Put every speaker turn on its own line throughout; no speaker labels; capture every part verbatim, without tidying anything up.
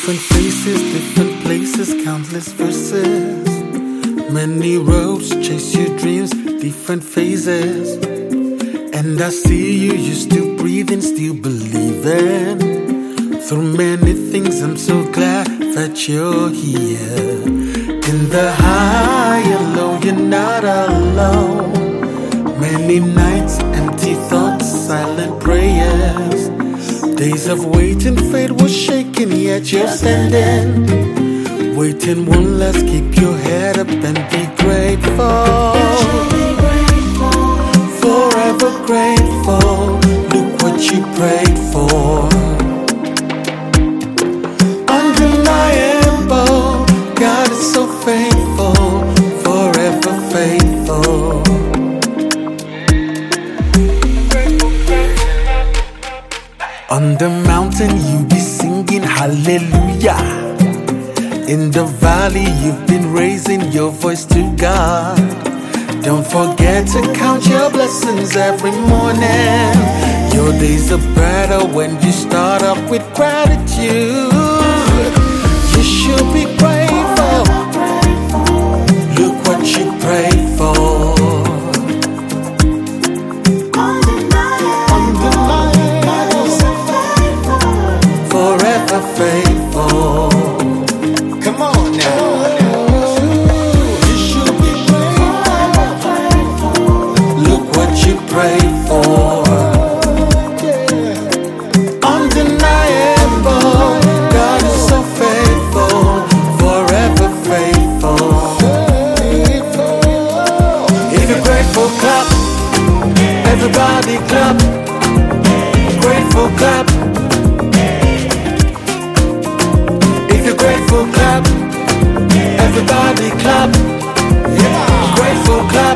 Different faces, different places, countless verses. Many roads chase your dreams, different phases. And I see you, you're still breathing, still believing. Through many things, I'm so glad that you're here. In the high and low, you're not alone. Many nights, empty thoughts, silent prayers. Days of waiting, fate was shaking, yet you're standing. Waiting won't last, keep your head up and be grateful. Forever grateful, look what you prayed for. Undeniable, God is so faithful, forever faithful. On the mountain you be singing hallelujah. In the valley you've been raising your voice to God. Don't forget to count your blessings every morning. Your days are better when you start off with gratitude. You should be grateful. Look what you prayed for. Forever faithful. Come on now. You should be grateful. Look what you prayed for. Undeniable, God is so faithful, forever faithful. If you're grateful, clap. Everybody clap. Grateful, clap. Grateful clap, everybody clap, yeah. Grateful clap.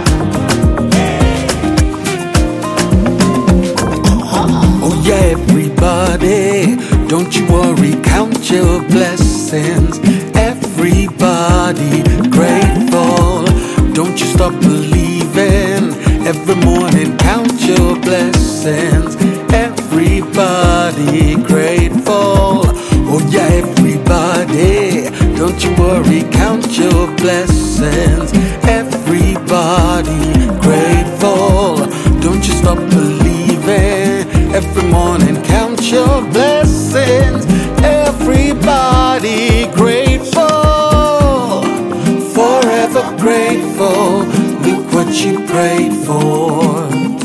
Oh yeah, everybody, don't you worry, count your blessings. Everybody grateful, don't you stop believing. Every morning count your blessings. Everybody grateful. Oh yeah, everybody, don't you worry, count your blessings. Everybody grateful, don't you stop believing. Every morning count your blessings. Everybody grateful, forever grateful. Look what you prayed for.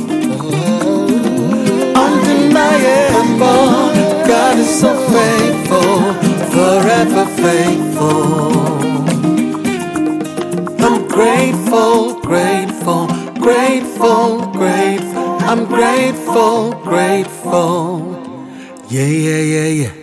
Undeniable, God is so faithful, forever faithful. I'm grateful, grateful, grateful, grateful. I'm grateful, grateful. Yeah, yeah, yeah, yeah.